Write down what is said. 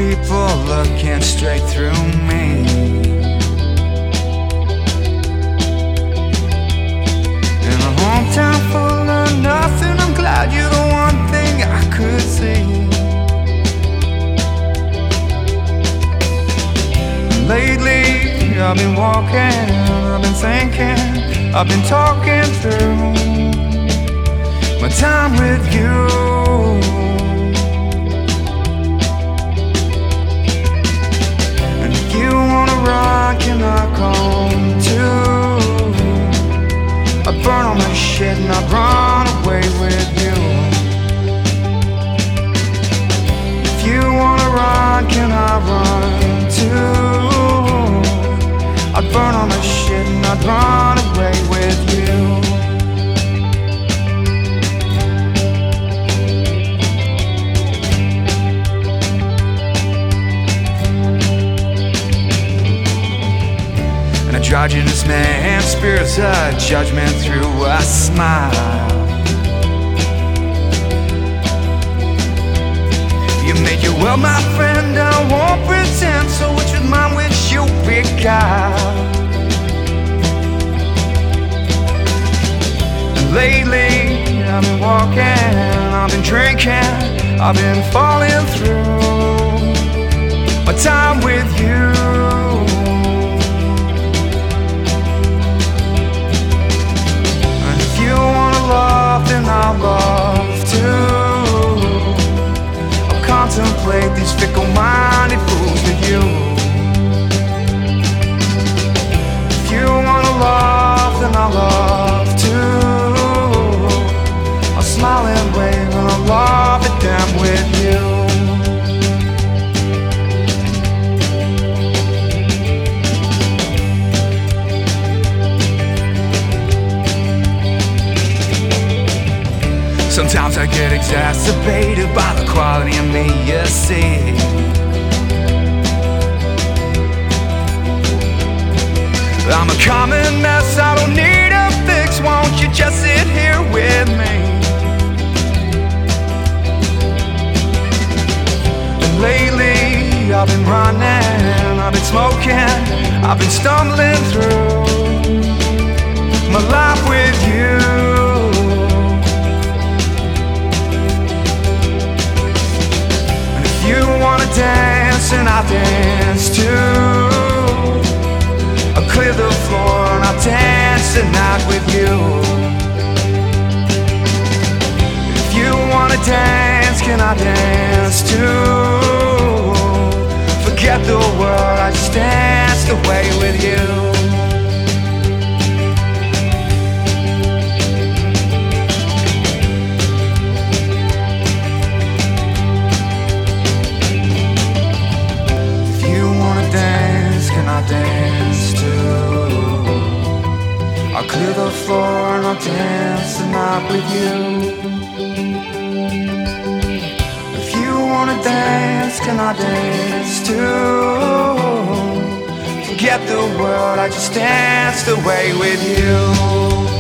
people looking straight through me. In a hometown full of nothing, I'm glad you're the one thing I could see. Lately, I've been walking, I've been thinking, I've been talking through my time with you. And if you wanna run, can I come too? I burn all my shit and I run away with you. If you wanna run, can I run too? I'd burn all my shit and I'd run away with you. And androgynous man spirits a judgment through a smile. You made your world my friend, I won't pretend. So which is mine, which you pick out? And lately, I've been walking, I've been drinking, I've been falling through my time with you. And if you wanna love, then I'll love too. Contemplate these fickle-minded fools with you. If you wanna love, then I'll love too. I'll smile and wave and I'll love it down with you. Sometimes I get exacerbated by the quality of me you see. I'm a common mess, I don't need a fix. Won't you just sit here with me? And lately I've been running, I've been smoking, I've been stumbling through my life with you. You wanna dance and I'll dance too. I'll clear the floor and I'll dance the night with you. If you wanna dance, can I dance too? Forget the world, I just dance away with you. Dance too. I'll clear the floor and I'll dance the night with you. If you wanna dance, can I dance too? Forget the world, I just danced away with you.